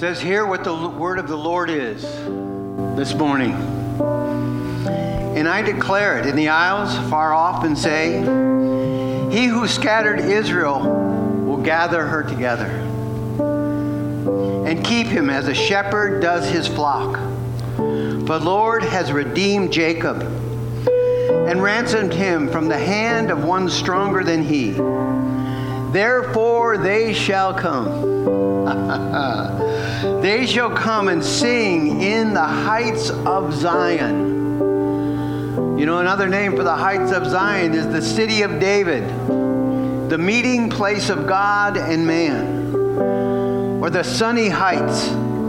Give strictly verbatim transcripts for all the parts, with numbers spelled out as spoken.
says, hear what the word of the Lord is this morning. And I declare it in the isles far off and say, he who scattered Israel will gather her together and keep him as a shepherd does his flock. For the Lord has redeemed Jacob and ransomed him from the hand of one stronger than he. Therefore they shall come. They shall come and sing in the heights of Zion. You know, another name for the heights of Zion is the city of David, the meeting place of God and man, or the sunny heights,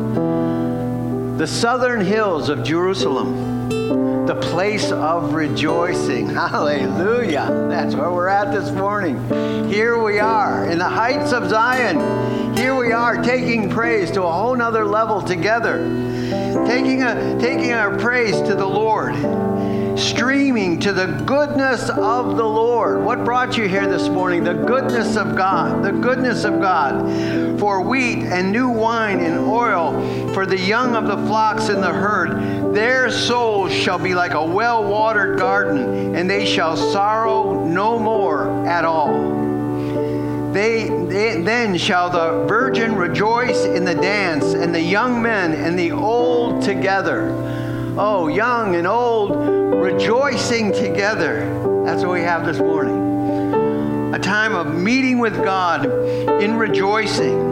the southern hills of Jerusalem, the place of rejoicing. Hallelujah. That's where we're at this morning. Here we are in the heights of Zion. Here we are taking praise to a whole nother level together. Taking, a, taking our praise to the Lord. Streaming to the goodness of the Lord. What brought you here this morning? The goodness of God. The goodness of God. For wheat and new wine and oil, for the young of the flocks and the herd. Their souls shall be like a well-watered garden, and they shall sorrow no more at all. They, they then shall the virgin rejoice in the dance, and the young men and the old together. Oh, young and old rejoicing together. That's what we have this morning. A time of meeting with God in rejoicing.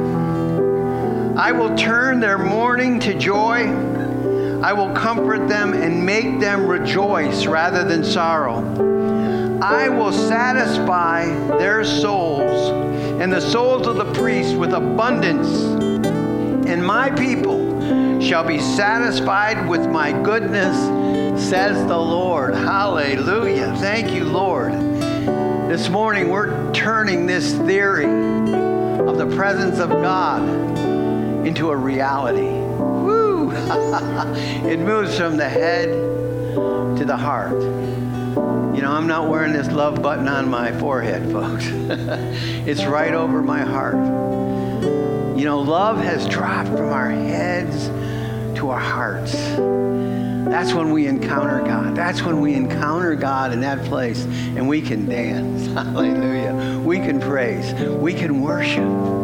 I will turn their mourning to joy. I will comfort them and make them rejoice rather than sorrow. I will satisfy their souls and the souls of the priests with abundance. And my people shall be satisfied with my goodness, says the Lord. Hallelujah. Thank you, Lord. This morning we're turning this theory of the presence of God into a reality. Woo! It moves from the head to the heart. You know, I'm not wearing this love button on my forehead, folks. It's right over my heart. You know, love has dropped from our heads to our hearts. That's when we encounter God. That's when we encounter God in that place, and we can dance. Hallelujah. We can praise. We can worship.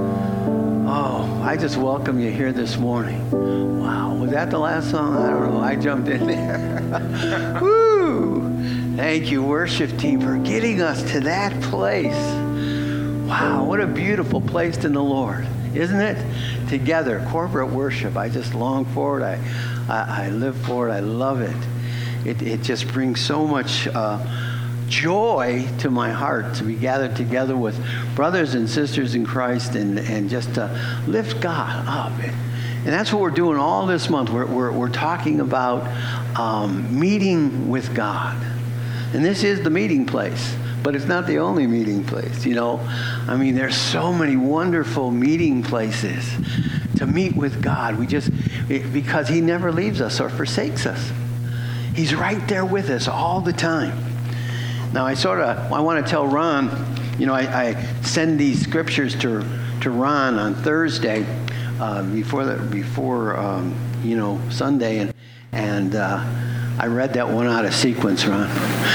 Oh, I just welcome you here this morning. Wow, was that the last song? I don't know. I jumped in there. Woo! Thank you, worship team, for getting us to that place. Wow, what a beautiful place in the Lord, isn't it? Together, corporate worship. I just long for it. I, I, I live for it. I love it. It, it just brings so much uh, joy to my heart to be gathered together with brothers and sisters in Christ and, and just to lift God up. And that's what we're doing all this month. We're, we're, we're talking about um, meeting with God. And this is the meeting place, but it's not the only meeting place, you know. I mean, there's so many wonderful meeting places to meet with God. We just, because he never leaves us or forsakes us. He's right there with us all the time. Now, I sort of, I want to tell Ron, you know, I, I send these scriptures to to Ron on Thursday uh, before the, before um, you know Sunday, and and. Uh, I read that one out of sequence, Ron.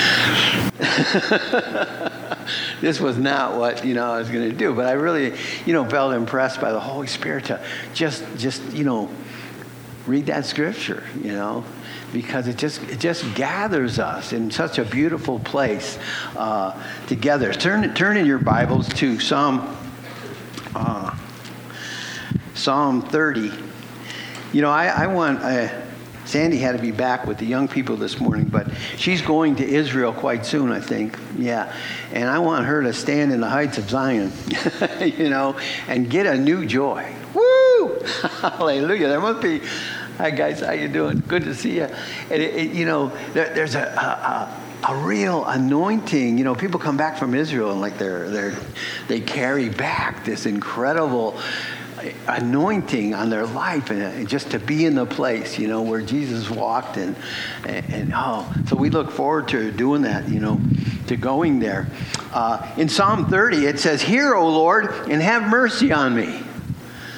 This was not what, you know, I was going to do. But I really, you know, felt impressed by the Holy Spirit to just, just, you know, read that scripture, you know, because it just, it just gathers us in such a beautiful place uh, together. Turn, turn in your Bibles to Psalm, uh, Psalm thirty. You know, I, I want... Uh, Sandy had to be back with the young people this morning, but she's going to Israel quite soon, I think. Yeah. And I want her to stand in the heights of Zion, you know, and get a new joy. Woo! Hallelujah. There must be, hi guys, how you doing? Good to see you. And it, it, you know, there, there's a, a, a real anointing. You know, people come back from Israel and like they're, they're, they carry back this incredible anointing on their life, and just to be in the place, you know, where Jesus walked, and, and, and oh, so we look forward to doing that, you know, to going there. Uh, in Psalm thirty, it says, "Hear, O Lord, and have mercy on me." You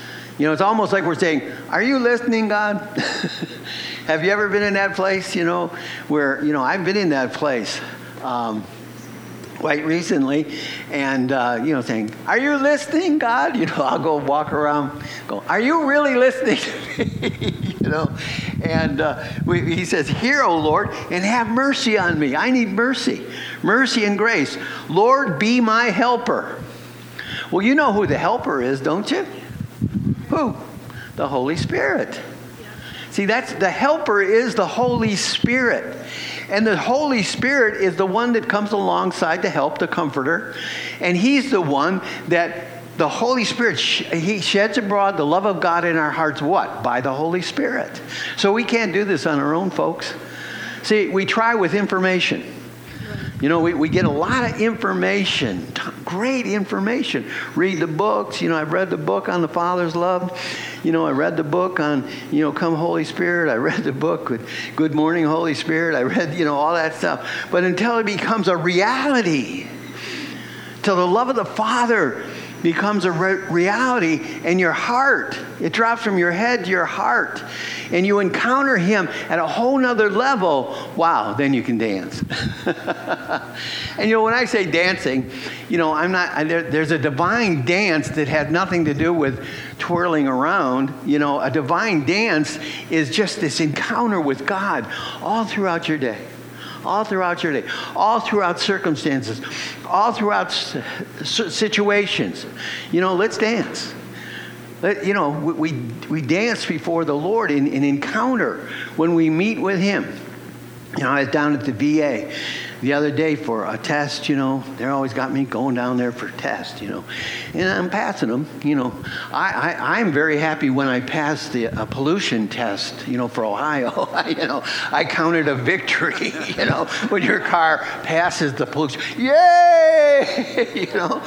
You know, it's almost like we're saying, are you listening, God? Have you ever been in that place, you know, where, you know, I've been in that place um, quite recently, and, uh, you know, saying, are you listening, God? You know, I'll go walk around, go, are you really listening to me? You know, and uh, we, he says, hear, O Lord, and have mercy on me. I need mercy, mercy and grace. Lord, be my helper. Well, you know who the helper is, don't you? Who? The Holy Spirit. See, that's the helper is the Holy Spirit. And the Holy Spirit is the one that comes alongside to help, the comforter. And he's the one that the Holy Spirit, he sheds abroad the love of God in our hearts, what? By the Holy Spirit. So we can't do this on our own, folks. See, we try with information. You know, we, we get a lot of information, great information. Read the books. You know, I've read the book on the Father's love. You know, I read the book on, you know, Come Holy Spirit. I read the book with Good Morning Holy Spirit. I read, you know, all that stuff. But until it becomes a reality, till the love of the Father becomes a re- reality in your heart. It drops from your head to your heart. And you encounter him at a whole nother level. Wow, then you can dance. And you know, when I say dancing, you know, I'm not, I, there, there's a divine dance that has nothing to do with twirling around. You know, a divine dance is just this encounter with God all throughout your day. All throughout your day, all throughout circumstances, all throughout situations. You know, let's dance. Let, you know, we, we we dance before the Lord in an encounter when we meet with him. You know, I was down at the V A the other day for a test, you know. They always got me going down there for tests, you know. And I'm passing them, you know. I, I, I'm very happy when I pass the a pollution test, you know, for Ohio. I, you know, I count it a victory, you know, when your car passes the pollution. Yay! You know.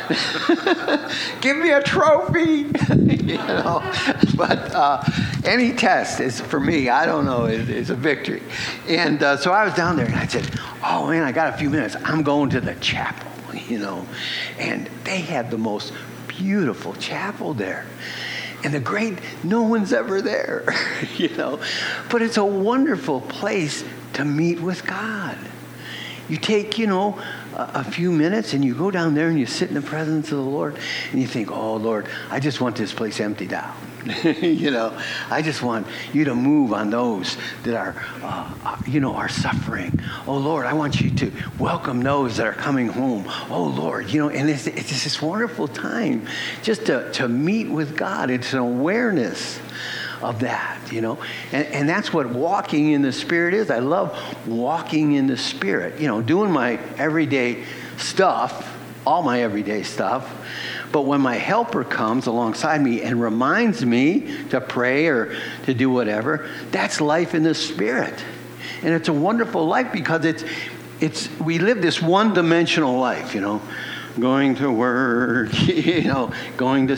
Give me a trophy, you know. But uh, any test is, for me, I don't know, is, is a victory. And uh, so I was down there and I said, oh man, I got a few minutes. I'm going to the chapel, you know. And they had the most beautiful chapel there. And the great, no one's ever there, you know. But it's a wonderful place to meet with God. You take, you know, a, a few minutes and you go down there and you sit in the presence of the Lord and you think, oh, Lord, I just want this place emptied out. You know, I just want you to move on those that are, uh, you know, are suffering. Oh, Lord, I want you to welcome those that are coming home. Oh, Lord, you know, and it's, it's just this wonderful time just to, to meet with God. It's an awareness of that, you know, and, and that's what walking in the Spirit is. I love walking in the Spirit, you know, doing my everyday stuff, all my everyday stuff. But when my helper comes alongside me and reminds me to pray or to do whatever, that's life in the Spirit. And it's a wonderful life because it's, it's, we live this one-dimensional life, you know, going to work, you know, going to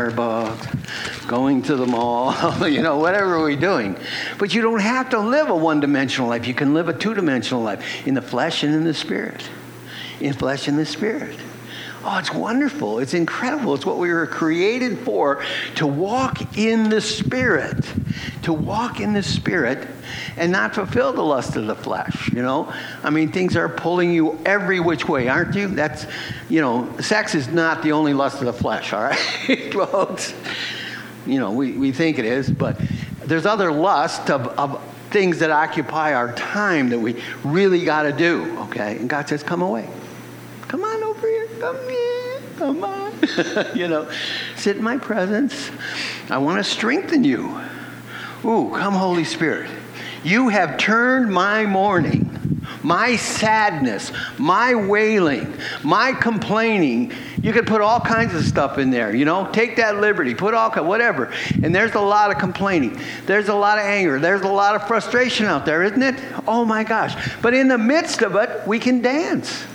Starbucks, going to the mall, you know, whatever we're doing. But you don't have to live a one-dimensional life. You can live a two-dimensional life in the flesh and in the Spirit. In flesh and the Spirit. Oh, it's wonderful. It's incredible. It's what we were created for, to walk in the Spirit. To walk in the Spirit and not fulfill the lust of the flesh, you know. I mean, things are pulling you every which way, aren't you? That's, you know, sex is not the only lust of the flesh, all right, folks? You know, we, we think it is, but there's other lust of, of things that occupy our time that we really got to do, okay? And God says, come away. Come on over here. Come here. Come on. You know, sit in my presence. I want to strengthen you. Ooh, come Holy Spirit. You have turned my mourning, my sadness, my wailing, my complaining. You could put all kinds of stuff in there, you know. Take that liberty. Put all kinds, whatever. And there's a lot of complaining. There's a lot of anger. There's a lot of frustration out there, isn't it? Oh, my gosh. But in the midst of it, we can dance.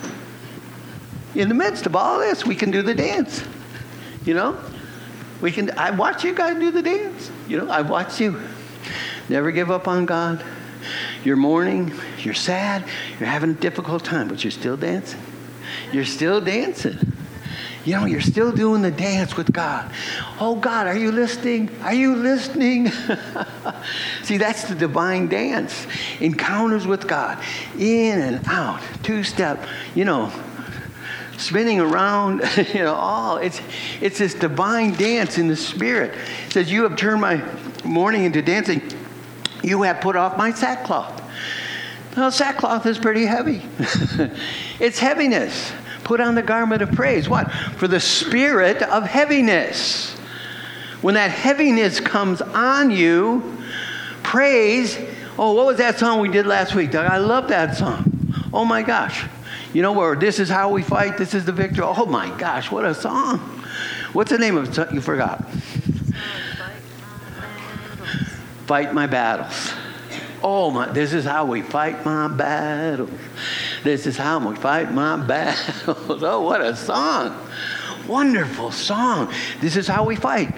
In the midst of all this, we can do the dance. You know? We can. I watch you guys do the dance. You know, I watch you. Never give up on God. You're mourning. You're sad. You're having a difficult time, but you're still dancing. You're still dancing. You know, you're still doing the dance with God. Oh, God, are you listening? Are you listening? See, that's the divine dance. Encounters with God. In and out. Two-step, you know, spinning around, you know, all. It's, it's this divine dance in the Spirit. It says, you have turned my mourning into dancing. You have put off my sackcloth. Well, sackcloth is pretty heavy. It's heaviness. Put on the garment of praise. What? For the spirit of heaviness. When that heaviness comes on you, praise. Oh, what was that song we did last week, Doug? I love that song. Oh, my gosh. You know where this is how we fight. This is the victory. Oh, my gosh. What a song. What's the name of it? You forgot. Fight my battles. Oh, my, this is how we fight my battles. This is how we fight my battles. Oh, what a song. Wonderful song. This is how we fight.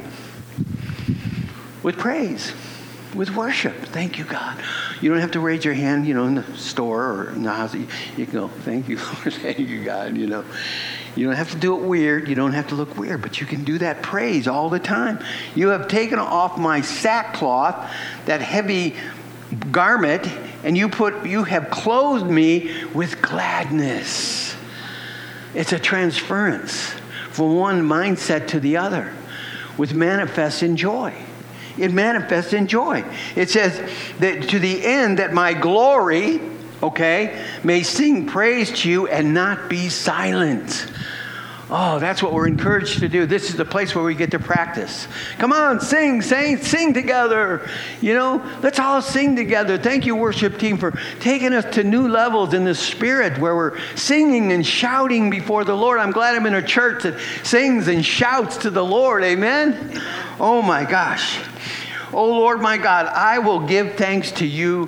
With praise. With worship. Thank you, God. You don't have to raise your hand, you know, in the store or in the house. You, you can go, thank you, Lord. Thank you, God, you know. You don't have to do it weird. You don't have to look weird, but you can do that praise all the time. You have taken off my sackcloth, that heavy garment, and you put you have clothed me with gladness. It's a transference from one mindset to the other, with manifest in joy. It manifests in joy. It says that to the end that my glory, okay, may sing praise to you and not be silent. Oh, that's what we're encouraged to do. This is the place where we get to practice. Come on, sing, sing, sing together. You know, let's all sing together. Thank you, worship team, for taking us to new levels in the Spirit where we're singing and shouting before the Lord. I'm glad I'm in a church that sings and shouts to the Lord. Amen? Oh, my gosh. Oh, Lord, my God, I will give thanks to you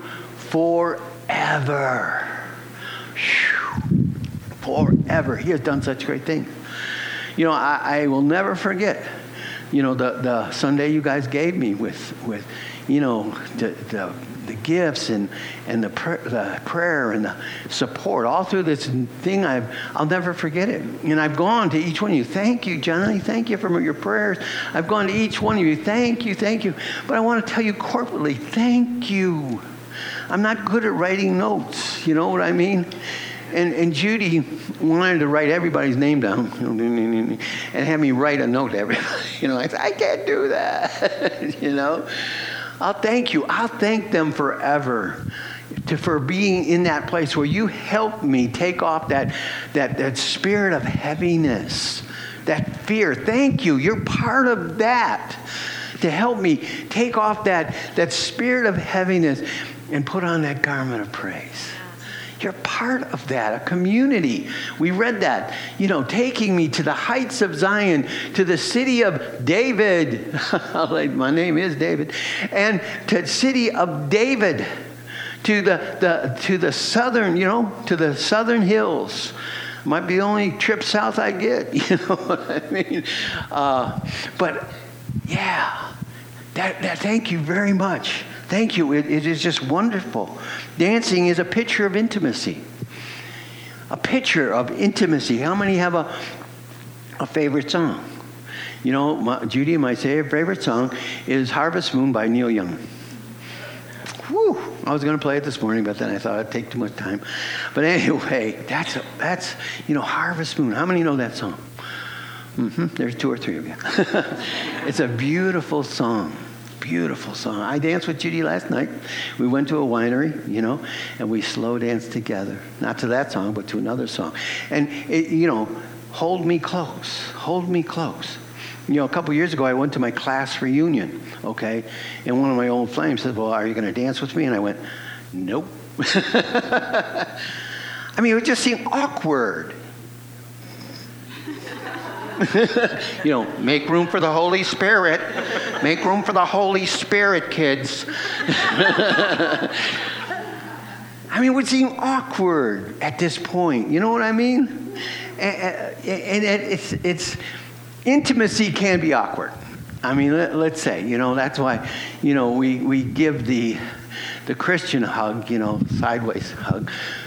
forever. Whew. Forever. He has done such great things. You know, I, I will never forget, you know, the, the Sunday you guys gave me with, with you know, the, the, the gifts and, and the, pr- the prayer and the support all through this thing. I've, I'll never forget it. And I've gone to each one of you. Thank you, Johnny. Thank you for your prayers. I've gone to each one of you. Thank you, thank you. But I want to tell you corporately, thank you. I'm not good at writing notes. You know what I mean? And, and Judy wanted to write everybody's name down and have me write a note to everybody. You know, I said, I can't do that. You know, I'll thank you. I'll thank them forever to, for being in that place where you helped me take off that, that, that spirit of heaviness, that fear. Thank you. You're part of that to help me take off that, that spirit of heaviness and put on that garment of praise. You're part of that, a community. We read that, you know, taking me to the heights of Zion, to the city of David. My name is David. And to the city of David, to the, the, to the southern, you know, to the southern hills. Might be the only trip south I get, you know what I mean? Uh, but, yeah, that, that, thank you very much. Thank you. It, it is just wonderful. Dancing is a picture of intimacy. A picture of intimacy. How many have a, a favorite song? You know, my, Judy, my favorite song is Harvest Moon by Neil Young. Whew. I was going to play it this morning, but then I thought it'd take too much time. But anyway, that's, a, that's you know, Harvest Moon. How many know that song? Mm-hmm. There's two or three of you. It's a beautiful song. Beautiful song. I danced with Judy last night. We went to a winery, you know, and we slow danced together. Not to that song, but to another song. And, it, you know, hold me close. Hold me close. You know, a couple years ago, I went to my class reunion, okay? And one of my old flames said, well, are you going to dance with me? And I went, nope. I mean, it would just seem awkward. You know, make room for the Holy Spirit. Make room for the Holy Spirit, kids. I mean, it would seem awkward at this point. You know what I mean? And, and it's, it's intimacy can be awkward. I mean, let, let's say, you know, that's why, you know, we, we give the the Christian hug, you know, sideways hug.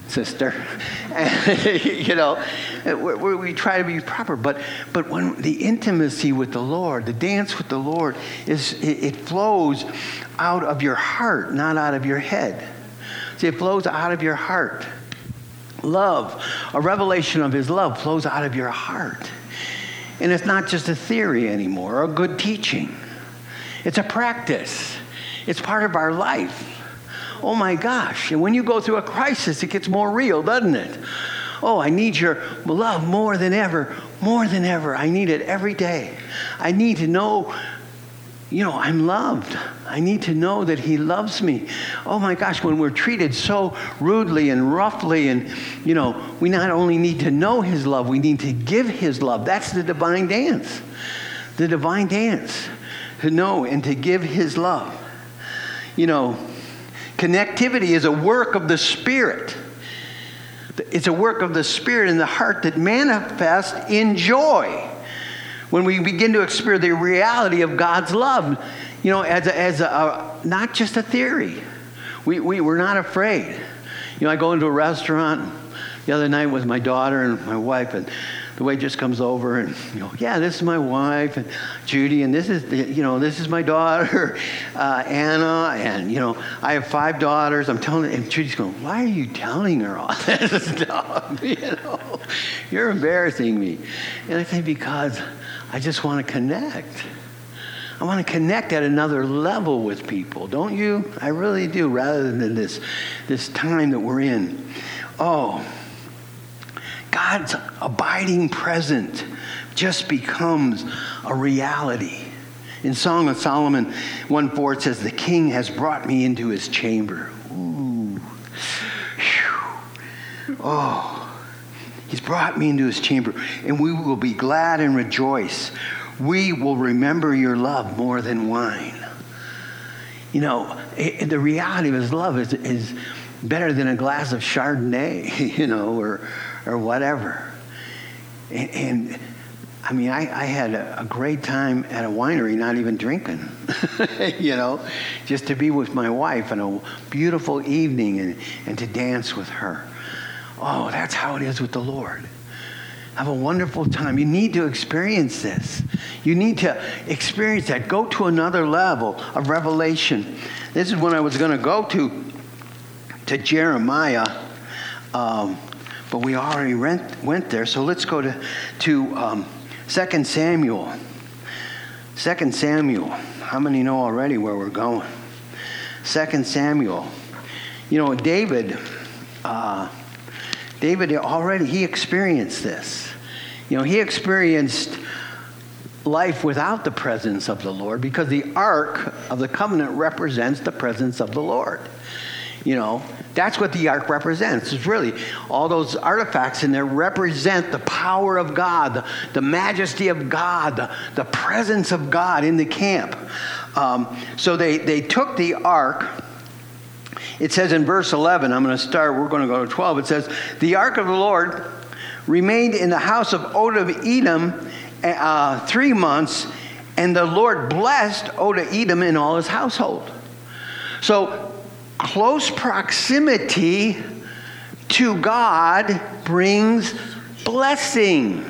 sister. And, you know, we, we try to be proper. But but when the intimacy with the Lord, the dance with the Lord, is it, it flows out of your heart, not out of your head. See, it flows out of your heart. Love, a revelation of his love flows out of your heart. And it's not just a theory anymore, or a good teaching. It's a practice. It's part of our life. Oh my gosh. And when you go through a crisis, it gets more real, doesn't it? Oh, I need your love more than ever, more than ever. I need it every day. I need to know, you know, I'm loved. I need to know that he loves me. Oh my gosh, when we're treated so rudely and roughly, and, you know, we not only need to know his love, we need to give his love. That's the divine dance. The divine dance. To know and to give his love. You know, connectivity is a work of the Spirit. It's a work of the Spirit in the heart that manifests in joy when we begin to experience the reality of God's love, you know, as a, as a, a not just a theory. We, we, we're not afraid. You know, I go into a restaurant the other night with my daughter and my wife, and the waitress comes over and, you know, yeah, this is my wife, and Judy, and this is, the, you know, this is my daughter, uh, Anna, and, you know, I have five daughters. I'm telling her, and Judy's going, why are you telling her all this stuff? You know, you're embarrassing me. And I think because I just want to connect. I want to connect at another level with people, don't you? I really do, rather than this, this time that we're in. Oh, God's abiding presence just becomes a reality. In Song of Solomon one four, it says, the king has brought me into his chamber. Ooh. Whew. Oh, he's brought me into his chamber, and we will be glad and rejoice. We will remember your love more than wine. You know, it, the reality of his love is, is better than a glass of Chardonnay, you know, or or whatever. And, and I mean, I, I had a, a great time at a winery, not even drinking, you know, just to be with my wife on a beautiful evening and, and to dance with her. Oh, that's how it is with the Lord. Have a wonderful time. You need to experience this. You need to experience that. Go to another level of revelation. This is when I was going to go to, to Jeremiah, um, but we already went, went there. So let's go to, to um, Second Samuel. Second Samuel. How many know already where we're going? Second Samuel. You know, David, uh, David already, he experienced this. You know, he experienced life without the presence of the Lord because the Ark of the Covenant represents the presence of the Lord. You know, that's what the Ark represents. It's really all those artifacts in there represent the power of God, the, the majesty of God, the, the presence of God in the camp. Um, so they, they took the Ark. It says in verse eleven, I'm going to start, we're going to go to twelve. It says, the Ark of the Lord remained in the house of Obed-Edom uh, three months, and the Lord blessed Obed-Edom and all his household. So close proximity to God brings blessing.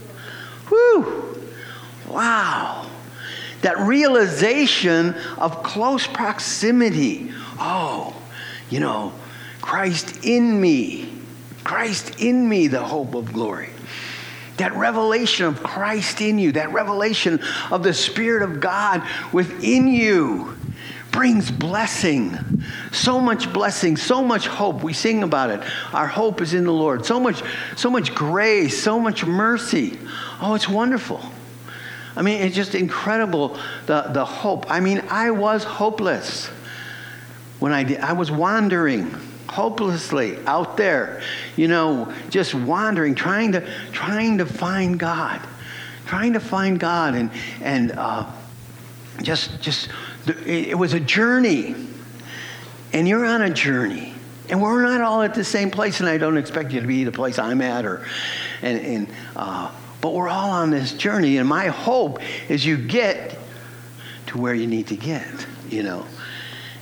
Whew. Wow. That realization of close proximity. Oh, you know, Christ in me. Christ in me, the hope of glory. That revelation of Christ in you, that revelation of the Spirit of God within you brings blessing. So much blessing, so much hope. We sing about it. Our hope is in the Lord. So much, so much grace, so much mercy. Oh, it's wonderful. I mean, it's just incredible, the, the hope. I mean, I was hopeless when I did. I was wandering hopelessly out there, you know, just wandering, trying to trying to find God, trying to find God, and and uh, just just it was a journey, and you're on a journey, and we're not all at the same place, and I don't expect you to be the place I'm at, or and and uh, but we're all on this journey, and my hope is you get to where you need to get, you know.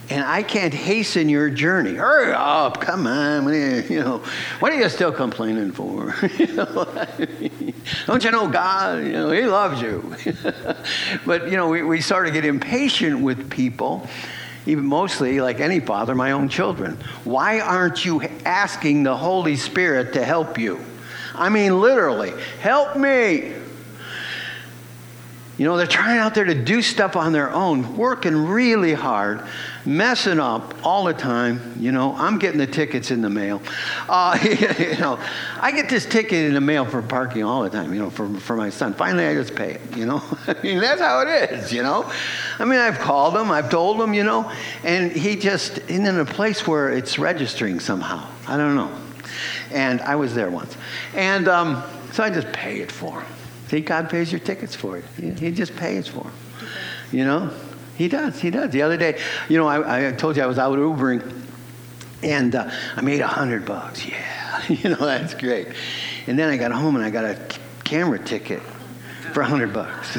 And I can't hasten your journey. Hurry up, come on. What are you, you know, what are you still complaining for? You know, don't you know God? You know, He loves you. But, you know, we, we sort of get impatient with people, even mostly, like any father, my own children. Why aren't you asking the Holy Spirit to help you? I mean, literally, help me. You know, they're trying out there to do stuff on their own, working really hard, messing up all the time. You know, I'm getting the tickets in the mail. Uh, you know, I get this ticket in the mail for parking all the time, you know, for, for my son. Finally, I just pay it, you know. I mean, that's how it is, you know. I mean, I've called him, I've told him, you know, and he just isn't in a place where it's registering somehow. I don't know. And I was there once. And um, so I just pay it for him. See, God pays your tickets for you. He, he just pays for them. You know? He does. He does. The other day, you know, I, I told you I was out Ubering, and uh, I made a hundred bucks. Yeah. You know, that's great. And then I got home, and I got a c- camera ticket for a hundred bucks.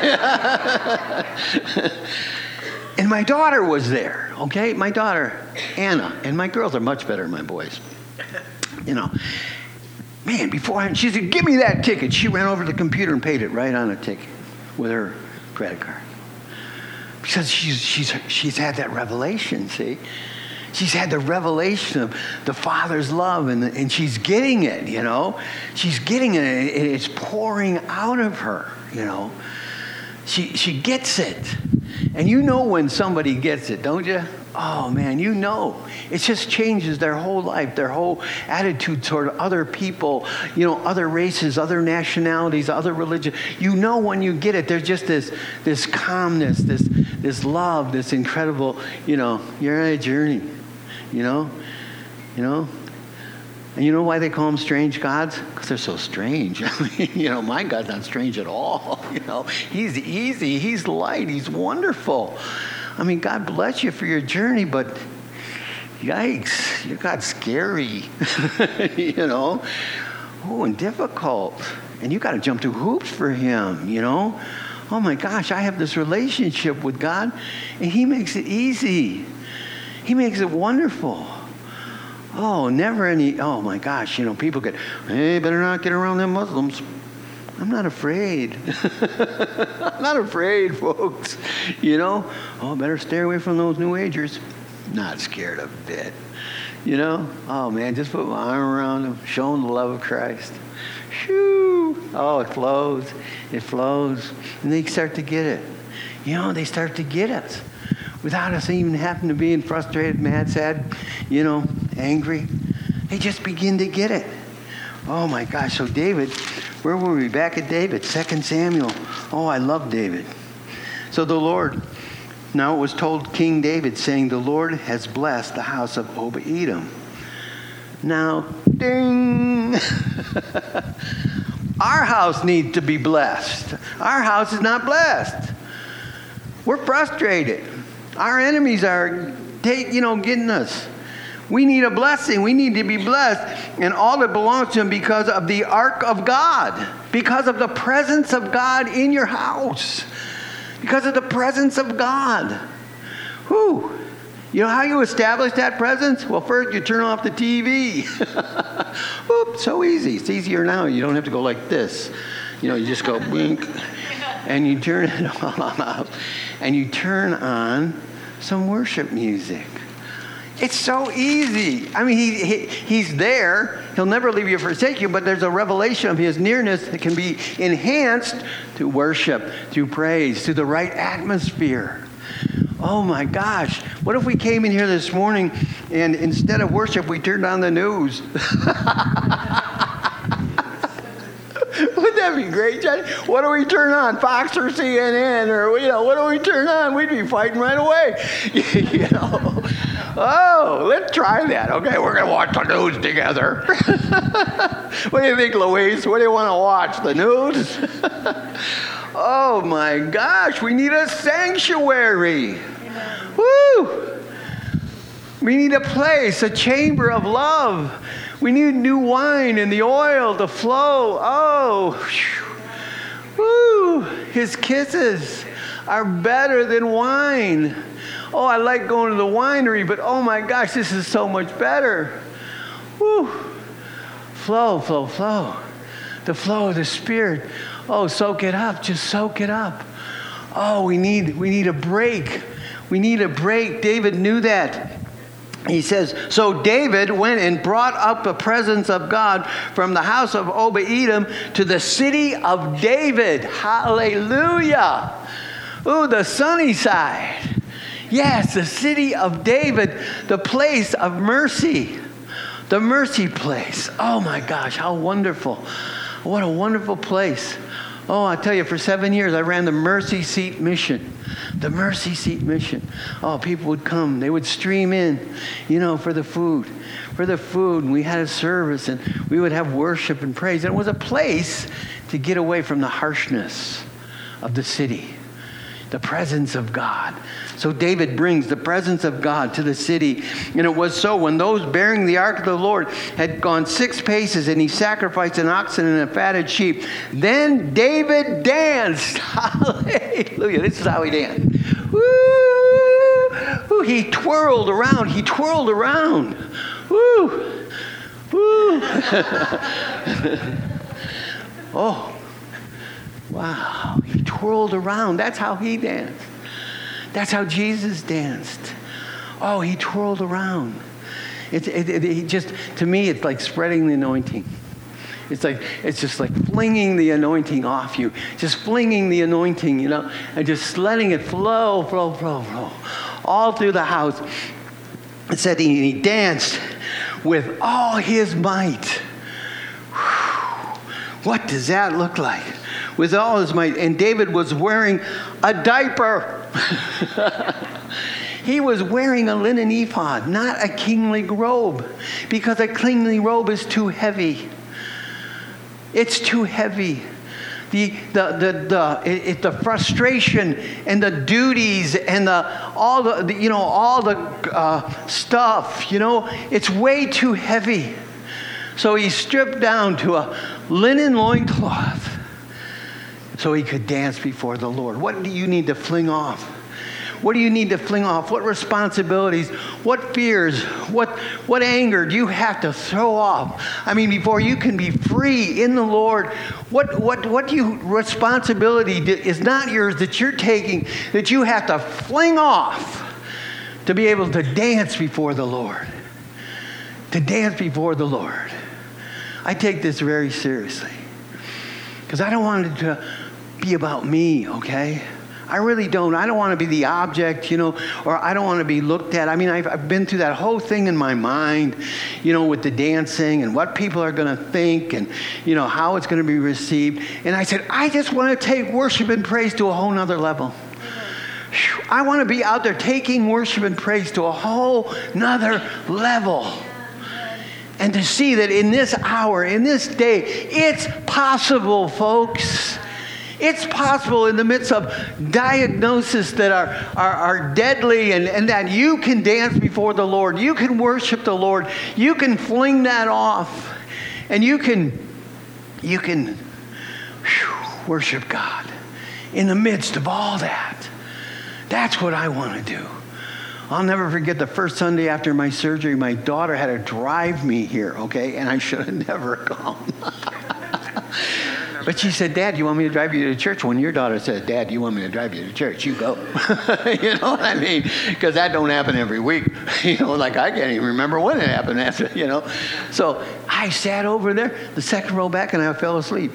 And my daughter was there, okay? My daughter, Anna. And my girls are much better than my boys. You know. Man, before I, she said, give me that ticket. She ran over to the computer and paid it right on a ticket with her credit card. Because she's she's she's had that revelation, see? She's had the revelation of the Father's love, and, and she's getting it, you know? She's getting it, and it's pouring out of her, you know? She She gets it. And you know when somebody gets it, don't you? Oh, man, you know. It just changes their whole life, their whole attitude toward other people, you know, other races, other nationalities, other religions. You know when you get it, there's just this this calmness, this this love, this incredible, you know, you're on a journey, you know, you know. And you know why they call them strange gods? Because they're so strange. I mean, you know, my God's not strange at all. You know, He's easy, He's light, He's wonderful. I mean, God bless you for your journey, but yikes, your God's scary, you know. Oh, and difficult. And you got to jump through hoops for Him, you know. Oh, my gosh, I have this relationship with God, and He makes it easy. He makes it wonderful. Oh, never any, oh, my gosh, you know, people get, hey, better not get around them Muslims. I'm not afraid. I'm not afraid, folks. You know? Oh, better stay away from those New Agers. Not scared a bit. You know? Oh, man, just put my arm around them, show them the love of Christ. Shoo! Oh, it flows. It flows. And they start to get it. You know, they start to get it. Without us even having to be frustrated, mad, sad, you know, angry. They just begin to get it. Oh, my gosh. So David... Where were we? Back at David, Second Samuel. Oh, I love David. So the Lord, now it was told King David, saying, the Lord has blessed the house of Obed-Edom. Now, ding! Our house needs to be blessed. Our house is not blessed. We're frustrated. Our enemies are, you know, getting us. We need a blessing. We need to be blessed. And all that belongs to Him because of the ark of God. Because of the presence of God in your house. Because of the presence of God. Whew. You know how you establish that presence? Well, first you turn off the T V. Oops, so easy. It's easier now. You don't have to go like this. You know, you just go blink. And you turn it off. And you turn on some worship music. It's so easy. I mean, he, he he's there. He'll never leave you or forsake you, but there's a revelation of His nearness that can be enhanced through worship, through praise, through the right atmosphere. Oh, my gosh. What if we came in here this morning and instead of worship, we turned on the news? Wouldn't that be great, Johnny? What do we turn on? Fox or C N N? Or, you know, what do we turn on? We'd be fighting right away. You know? Oh, let's try that. Okay, we're going to watch the news together. What do you think, Louise? What do you want to watch? The news? Oh, my gosh. We need a sanctuary. Amen. Woo! We need a place, a chamber of love. We need new wine and the oil to flow. Oh, whew. Woo! His kisses are better than wine. Oh, I like going to the winery, but oh my gosh, this is so much better. Woo. Flow, flow, flow. The flow of the Spirit. Oh, soak it up. Just soak it up. Oh, we need we need a break. We need a break. David knew that. He says, so David went and brought up the presence of God from the house of Obed-Edom to the city of David. Hallelujah. Ooh, the sunny side. Yes, the city of David, the place of mercy. The mercy place. Oh my gosh, how wonderful. What a wonderful place. Oh, I tell you, for seven years I ran the Mercy Seat Mission. The Mercy Seat Mission. Oh, people would come. They would stream in, you know, for the food. For the food. And we had a service and we would have worship and praise. And it was a place to get away from the harshness of the city. The presence of God. So David brings the presence of God to the city. And it was so when those bearing the ark of the Lord had gone six paces and he sacrificed an oxen and a fatted sheep. Then David danced. Hallelujah. This is how he danced. Woo! Woo! He twirled around. He twirled around. Woo! Woo! Oh. Wow. He twirled around. That's how he danced. That's how Jesus danced. Oh, he twirled around. It, it, it, it just, to me, it's like spreading the anointing. It's like, it's just like flinging the anointing off you. Just flinging the anointing, you know, and just letting it flow, flow, flow, flow, all through the house. It said he, he danced with all his might. Whew. What does that look like? With all his might. And David was wearing a diaper. He was wearing a linen ephod, not a kingly robe, because a kingly robe is too heavy. It's too heavy. The the the the it, it, the frustration and the duties and the all the, the you know all the uh, stuff, you know, it's way too heavy. So he stripped down to a linen loincloth so he could dance before the Lord. What do you need to fling off? What do you need to fling off? What responsibilities? What fears? What what anger do you have to throw off? I mean, before you can be free in the Lord, what what what do you responsibility is not yours that you're taking that you have to fling off to be able to dance before the Lord? To dance before the Lord. I take this very seriously because I don't want it to be about me, okay? I really don't. I don't want to be the object, you know, or I don't want to be looked at. I mean, I've, I've been through that whole thing in my mind, you know, with the dancing and what people are going to think and, you know, how it's going to be received. And I said, I just want to take worship and praise to a whole nother level. I want to be out there taking worship and praise to a whole nother level. And to see that in this hour, in this day, it's possible, folks. It's possible in the midst of diagnoses that are, are, are deadly and, and that you can dance before the Lord. You can worship the Lord. You can fling that off. And you can, you can whew, worship God in the midst of all that. That's what I want to do. I'll never forget the first Sunday after my surgery, my daughter had to drive me here, okay? And I should have never gone. But she said, Dad, you want me to drive you to church? When your daughter said, Dad, you want me to drive you to church? You go. You know what I mean? Because that don't happen every week. You know, like I can't even remember when it happened after, you know. So I sat over there, the second row back, and I fell asleep.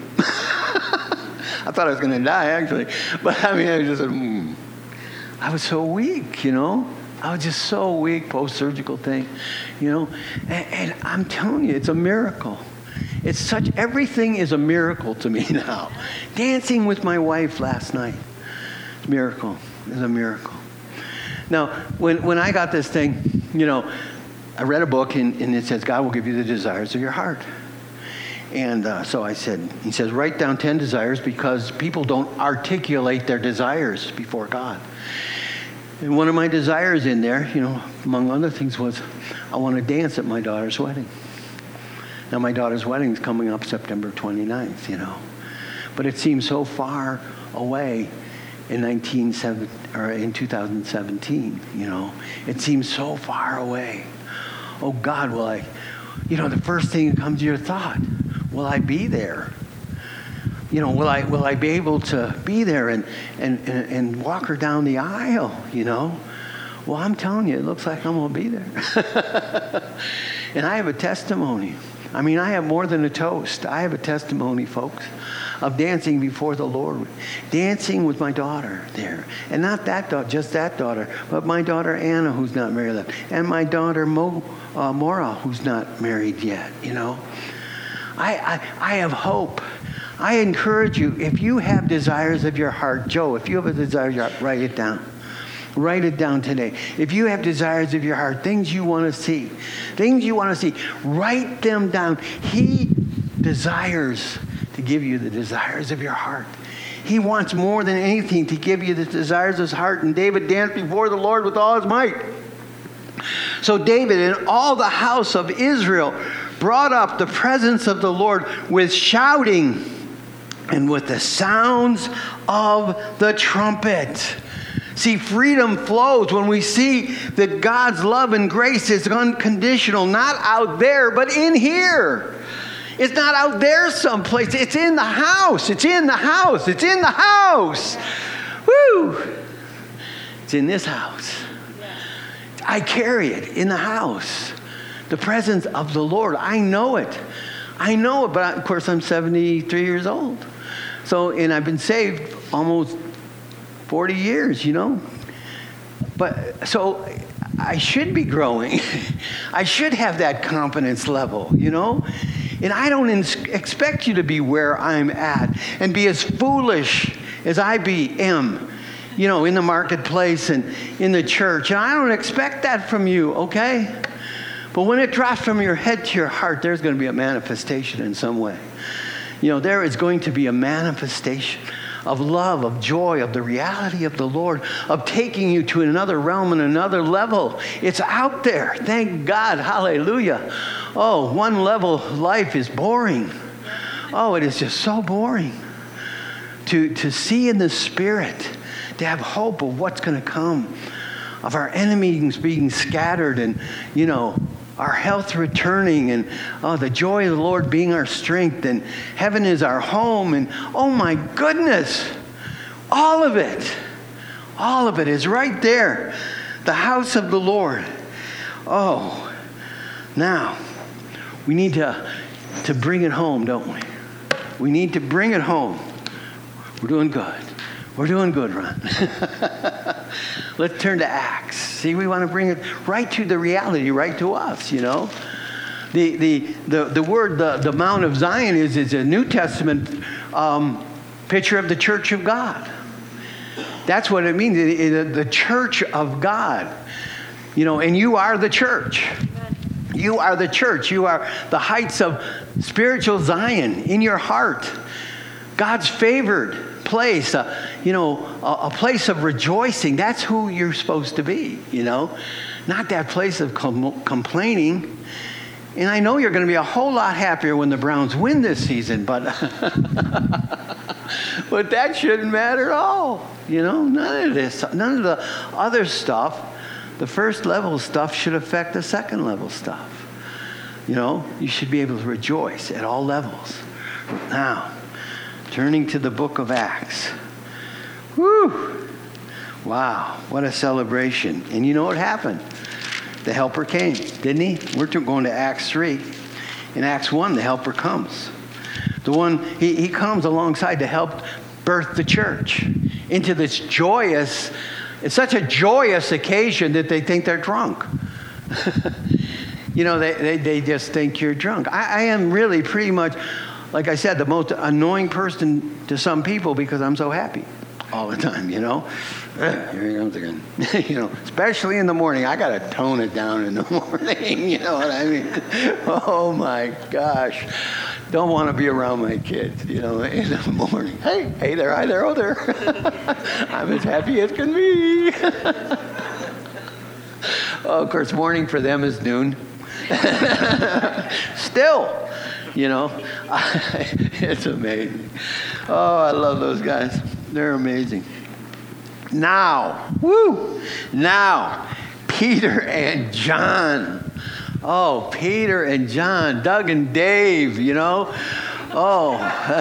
I thought I was going to die, actually. But I mean, I just said, mm. I was so weak, you know. I was just so weak, post-surgical thing, you know. And, and I'm telling you, it's a miracle. It's such, everything is a miracle to me now. Dancing with my wife last night, miracle, is a miracle. Now, when, when I got this thing, you know, I read a book and, and it says, God will give you the desires of your heart. And uh, so I said, he says, write down ten desires because people don't articulate their desires before God. And one of my desires in there, you know, among other things was, I want to dance at my daughter's wedding. Now, my daughter's wedding is coming up September twenty-ninth, you know. But it seems so far away. in nineteen seven or in two thousand seventeen, you know. It seems so far away. Oh God, will I, you know, the first thing that comes to your thought, will I be there? You know, will I will I be able to be there and, and, and, and walk her down the aisle, you know? Well, I'm telling you, it looks like I'm going to be there. And I have a testimony. I mean, I have more than a toast. I have a testimony, folks, of dancing before the Lord. Dancing with my daughter there. And not that daughter, just that daughter, but my daughter Anna, who's not married yet. And my daughter Mo, uh, Mora, who's not married yet, you know. I, I, I have hope. I encourage you, if you have desires of your heart, Joe, if you have a desire of your heart, write it down. Write it down today. If you have desires of your heart, things you want to see, things you want to see, write them down. He desires to give you the desires of your heart. He wants more than anything to give you the desires of his heart. And David danced before the Lord with all his might. So David and all the house of Israel brought up the presence of the Lord with shouting and with the sounds of the trumpet. See, freedom flows when we see that God's love and grace is unconditional, not out there, but in here. It's not out there someplace. It's in the house. It's in the house. It's in the house. Woo! It's in this house. I carry it in the house. The presence of the Lord. I know it. I know it, but of course I'm seventy-three years old. So, and I've been saved almost forty years, you know. But, so I should be growing. I should have that confidence level, you know. And I don't ins- expect you to be where I'm at and be as foolish as I be am, you know, in the marketplace and in the church. And I don't expect that from you, okay? But when it drops from your head to your heart, there's going to be a manifestation in some way. You know, there is going to be a manifestation of love, of joy, of the reality of the Lord, of taking you to another realm and another level. It's out there. Thank God. Hallelujah. Oh, one level life is boring. Oh, it is just so boring. To, to see in the Spirit, to have hope of what's going to come, of our enemies being scattered and, you know, our health returning and oh, the joy of the Lord being our strength and heaven is our home and oh my goodness, all of it, all of it is right there. The house of the Lord. Oh, now we need to, to bring it home, don't we? We need to bring it home. We're doing good. We're doing good, Ron. Let's turn to Acts. See, we want to bring it right to the reality, right to us, you know. The the the, the word, the, the Mount of Zion is, is a New Testament um, picture of the church of God. That's what it means, it, it, the church of God. You know, and you are the church. You are the church. You are the heights of spiritual Zion in your heart. God's favored place, uh, you know, a, a place of rejoicing. That's who you're supposed to be, you know, not that place of com- complaining. And I know you're going to be a whole lot happier when the Browns win this season, but but that shouldn't matter at all, you know. None of this, none of the other stuff, the first level stuff should affect the second level stuff. You know, you should be able to rejoice at all levels. Now, turning to the book of Acts. Whew. Wow, what a celebration. And you know what happened? The helper came, didn't he? We're going to Acts three. In Acts one, the helper comes. The one, he, he comes alongside to help birth the church into this joyous, it's such a joyous occasion that they think they're drunk. You know, they, they, they just think you're drunk. I, I am really pretty much, like I said, the most annoying person to some people because I'm so happy all the time, you know. Here he comes again. You know, especially in the morning. I got to tone it down in the morning, you know what I mean? Oh, my gosh. Don't want to be around my kids, you know, in the morning. Hey, hey there, hi there, oh there. I'm as happy as can be. Oh, of course, morning for them is noon. Still. You know, it's amazing. Oh, I love those guys. They're amazing. Now, woo, now, Peter and John. Oh, Peter and John, Doug and Dave, you know. Oh,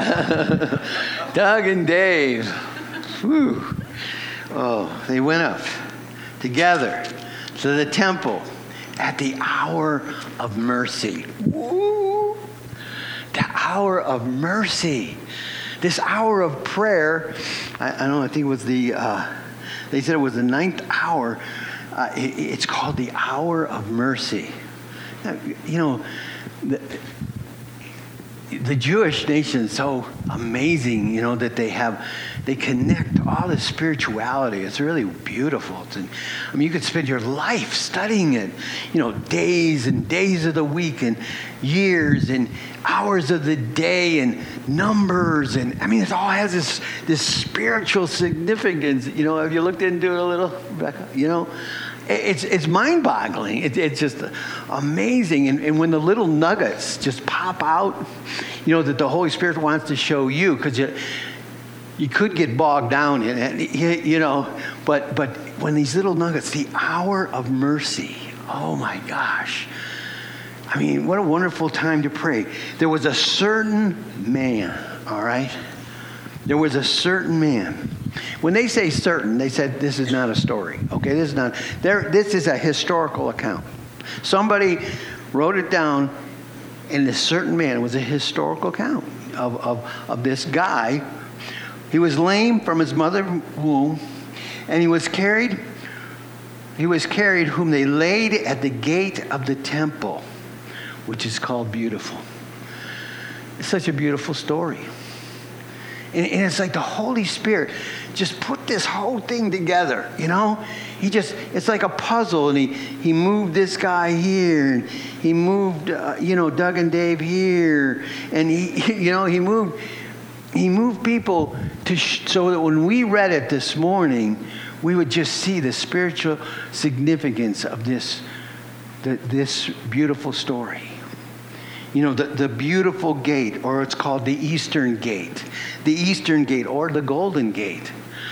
Doug and Dave. Whew. Oh, they went up together to the temple at the hour of mercy. Woo. The hour of mercy. This hour of prayer, I, I don't know, I think it was the, uh, they said it was the ninth hour. Uh, it, it's called the hour of mercy. Now, you know, the, the Jewish nation is so amazing, you know, that they have, they connect all this spirituality. It's really beautiful. It's, I mean, you could spend your life studying it, you know, days and days of the week and years and hours of the day and numbers. And I mean, it all has this, this spiritual significance. You know, have you looked into it a little, Rebecca? You know, it's it's mind-boggling. It, it's just amazing. And, and when the little nuggets just pop out, you know, that the Holy Spirit wants to show you, because you, you could get bogged down in it, you know, but, but when these little nuggets, the hour of mercy, oh my gosh. I mean, what a wonderful time to pray. There was a certain man, all right? There was a certain man. When they say certain, they said this is not a story. Okay, this is not. There. This is a historical account. Somebody wrote it down, and this certain man was a historical account of, of, of this guy. He was lame from his mother's womb, and he was carried. He was carried, whom they laid at the gate of the temple, which is called Beautiful. It's such a beautiful story. And, and it's like the Holy Spirit just put this whole thing together, you know? He just, it's like a puzzle, and he, he moved this guy here, and he moved, uh, you know, Doug and Dave here, and he, you know, he moved, he moved people to sh- so that when we read it this morning, we would just see the spiritual significance of this, the, this beautiful story. You know, the, the beautiful gate, or it's called the Eastern Gate. The Eastern Gate, or the Golden Gate.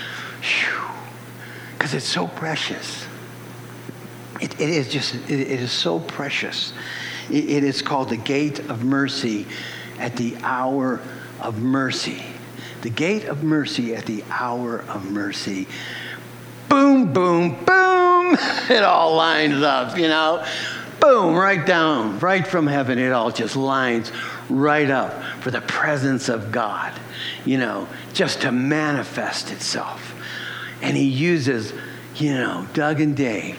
Because it's so precious. It, it is just, it, it is so precious. It, it is called the Gate of Mercy at the hour of mercy. The Gate of Mercy at the hour of mercy. Boom, boom, boom. It all lines up, you know. Boom, right down, right from heaven. It all just lines right up for the presence of God, you know, just to manifest itself. And he uses, you know, Doug and Dave,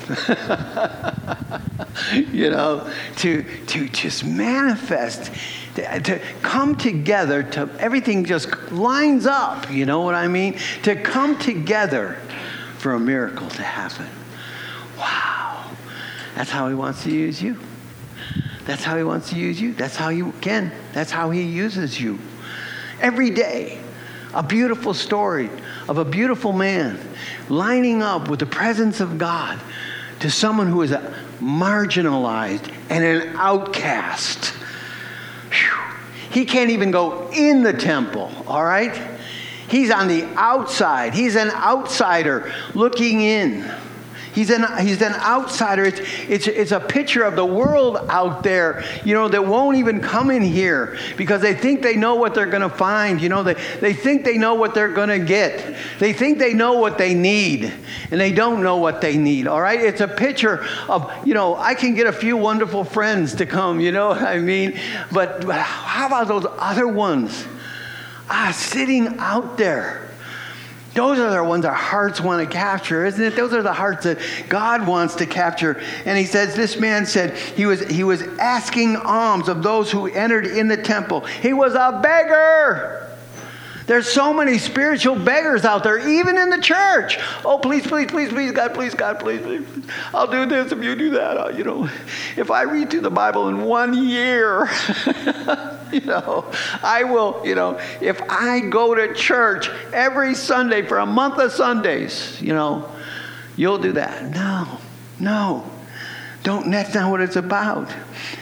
you know, to, to just manifest, to, to come together, to everything just lines up, you know what I mean? To come together for a miracle to happen. Wow. That's how he wants to use you. That's how he wants to use you. That's how you can. That's how he uses you. Every day, a beautiful story of a beautiful man lining up with the presence of God to someone who is a marginalized and an outcast. Whew. He can't even go in the temple, all right? He's on the outside. He's an outsider looking in. He's an he's an outsider. It's, it's, it's a picture of the world out there, you know, that won't even come in here because they think they know what they're going to find. You know, they, they think they know what they're going to get. They think they know what they need, and they don't know what they need, all right? It's a picture of, you know, I can get a few wonderful friends to come, you know what I mean? But, but how about those other ones? Ah, sitting out there. Those are the ones our hearts want to capture, isn't it? Those are the hearts that God wants to capture. And he says, this man said he was he was asking alms of those who entered in the temple. He was a beggar. There's so many spiritual beggars out there, even in the church. Oh, please, please, please, please, God, please, God, please, please. I'll do this if you do that. I'll, you know, if I read through the Bible in one year, you know, I will, you know, if I go to church every Sunday for a month of Sundays, you know, you'll do that. No, no. Don't, that's not what it's about.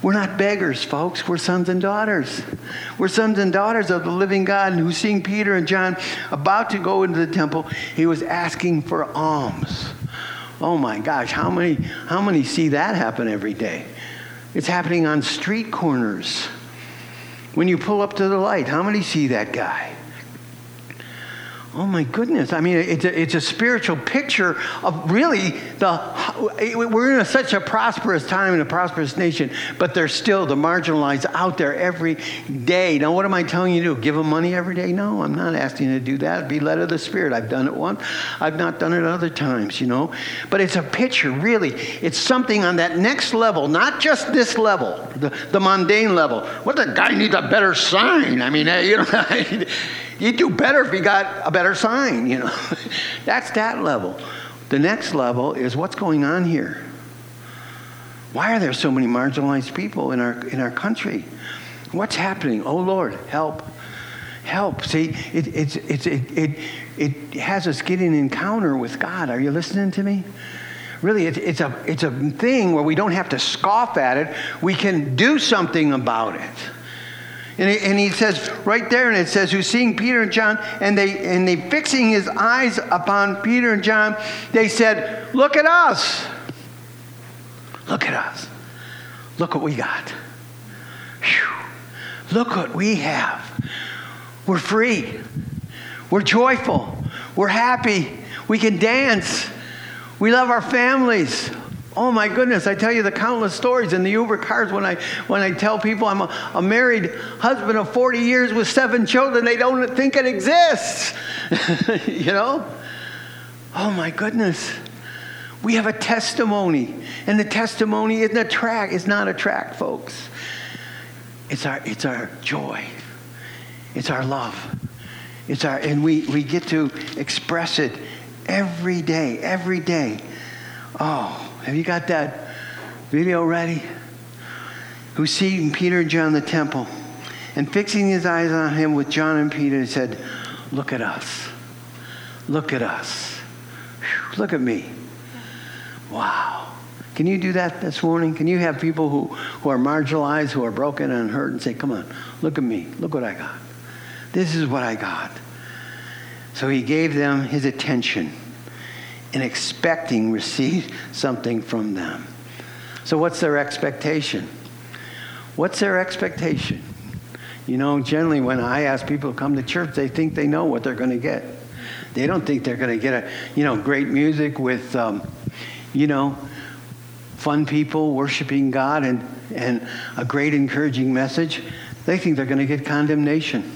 We're not beggars, folks. We're sons and daughters. We're sons and daughters of the living God. And who's seeing Peter and John about to go into the temple, he was asking for alms. Oh my gosh, how many, how many see that happen every day? It's happening on street corners. When you pull up to the light, how many see that guy? Oh my goodness. I mean, it's a, it's a spiritual picture of really the, we're in a, such a prosperous time in a prosperous nation, but there's still the marginalized out there every day. Now, what am I telling you to do? Give them money every day? No, I'm not asking you to do that. Be led of the Spirit. I've done it once. I've not done it other times, you know. But it's a picture, really. It's something on that next level, not just this level, the, the mundane level. What, the guy needs a better sign. I mean, you know, you'd do better if you got a better sign, you know. That's that level. The next level is what's going on here. Why are there so many marginalized people in our in our country? What's happening? Oh Lord, help, help. See, it it's it's it it it has us get an encounter with God. Are you listening to me? Really, it, it's a it's a thing where we don't have to scoff at it. We can do something about it. And he, and he says right there, and it says, who's seeing Peter and John, and they and they fixing his eyes upon Peter and John, they said, look at us. Look at us. Look what we got. Whew. Look what we have. We're free. We're joyful. We're happy. We can dance. We love our families. Oh my goodness, I tell you the countless stories in the Uber cars when I when I tell people I'm a, a married husband of forty years with seven children, they don't think it exists. You know? Oh my goodness. We have a testimony. And the testimony isn't a track, it's not a track, folks. It's our it's our joy. It's our love. It's our and we, we get to express it every day, every day. Oh. Have you got that video ready? Who's seeing Peter and John in the temple, and fixing his eyes on him with John and Peter, he said, look at us. Look at us. Whew, look at me. Wow. Can you do that this morning? Can you have people who, who are marginalized, who are broken and hurt, and say, come on, look at me. Look what I got. This is what I got. So he gave them his attention, and expecting receive something from them. So what's their expectation? What's their expectation? You know, generally when I ask people to come to church, they think they know what they're going to get. They don't think they're going to get a, you know, great music with, um, you know, fun people worshiping God and, and a great encouraging message. They think they're going to get condemnation.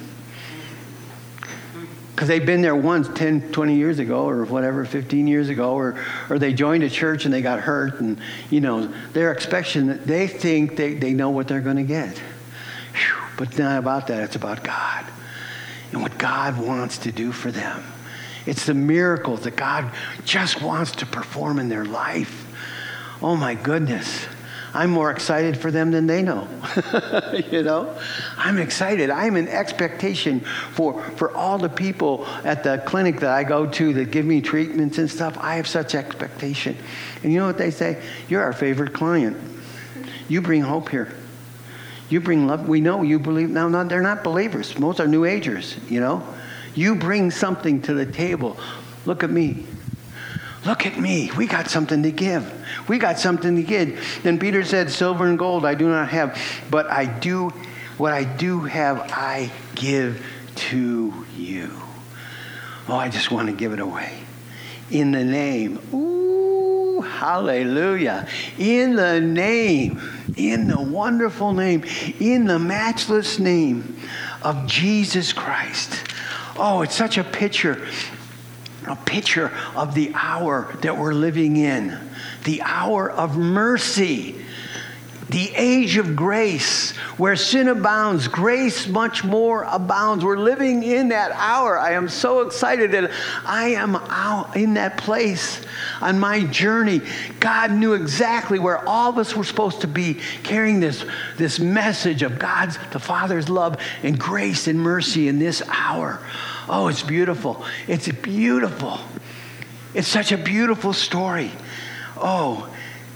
Because they've been there once ten, twenty years ago or whatever, fifteen years ago, or or they joined a church and they got hurt, and, you know, their expectation, they think they, they know what they're going to get. Whew. But it's not about that. It's about God and what God wants to do for them. It's the miracles that God just wants to perform in their life. Oh, my goodness. I'm more excited for them than they know. You know, I'm excited. I'm in expectation for, for all the people at the clinic that I go to that give me treatments and stuff. I have such expectation. And you know what they say? You're our favorite client. You bring hope here. You bring love. We know you believe. Now, not, they're not believers. Most are New Agers, you know. You bring something to the table. Look at me. Look at me. We got something to give. We got something to give. Then Peter said, silver and gold I do not have, but I do, what I do have, I give to you. Oh, I just want to give it away. In the name, ooh, hallelujah. In the name, in the wonderful name, in the matchless name of Jesus Christ. Oh, it's such a picture. A picture of the hour that we're living in. The hour of mercy. The age of grace. Where sin abounds, grace much more abounds. We're living in that hour. I am so excited that I am out in that place on my journey. God knew exactly where all of us were supposed to be, carrying this, this message of God's, the Father's love and grace and mercy in this hour. Oh, it's beautiful. It's beautiful. It's such a beautiful story. Oh,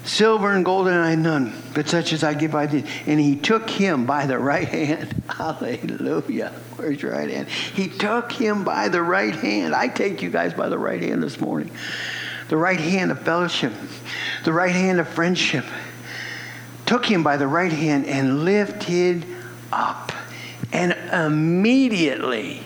Silver and gold and I had none, but such as I give I thee. And he took him by the right hand. Hallelujah. Where's your right hand? He took him by the right hand. I take you guys by the right hand this morning. The right hand of fellowship. The right hand of friendship. Took him by the right hand and lifted up. And immediately,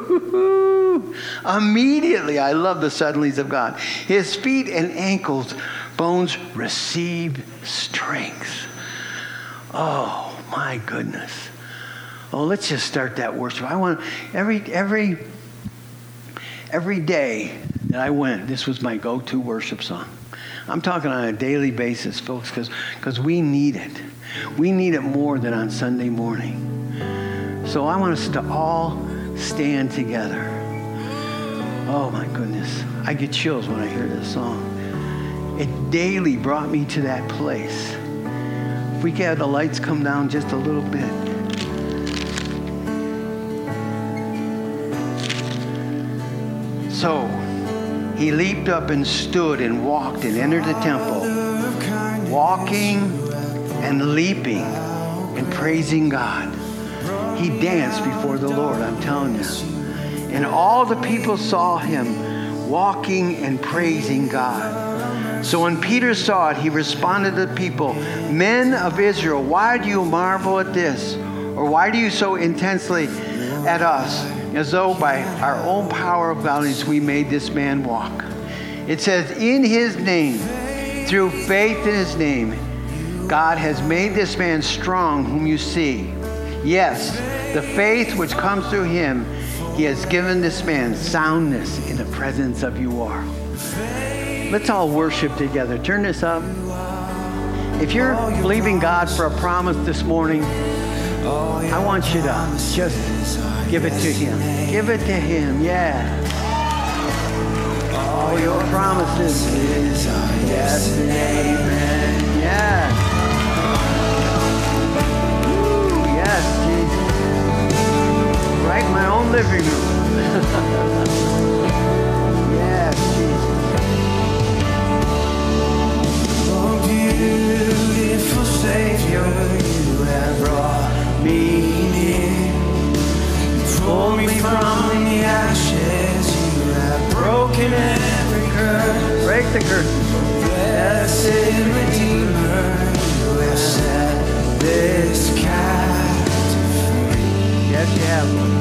immediately, I love the suddenlies of God. His feet and ankles, bones received strength. Oh, my goodness. Oh, let's just start that worship. I want every every every day that I went, this was my go-to worship song. I'm talking on a daily basis, folks, because because we need it. We need it more than on Sunday morning. So I want us to all stand together. Oh, my goodness. I get chills when I hear this song. It daily brought me to that place. If we could have the lights come down just a little bit. So he leaped up and stood and walked and entered the temple, walking and leaping and praising God. He danced before the Lord, I'm telling you. And all the people saw him walking and praising God. So when Peter saw it, he responded to the people, "Men of Israel, why do you marvel at this? Or why do you so intensely at us, as though by our own power of godliness we made this man walk?" It says, in his name, through faith in his name, God has made this man strong whom you see. Yes, the faith which comes through him, he has given this man soundness in the presence of you all. Let's all worship together. Turn this up. If you're believing God for a promise this morning, I want you to just give it to him. Give it to him, yeah. All your promises is yes and amen. Yes. Yes, Jesus. Right in my own living room. Yes, Jesus. Oh, beautiful Savior, you have brought me near. You pulled me from the ashes. You have broken every curse. Break the curse. Blessed Redeemer, you have set this captive free. Yes, you have.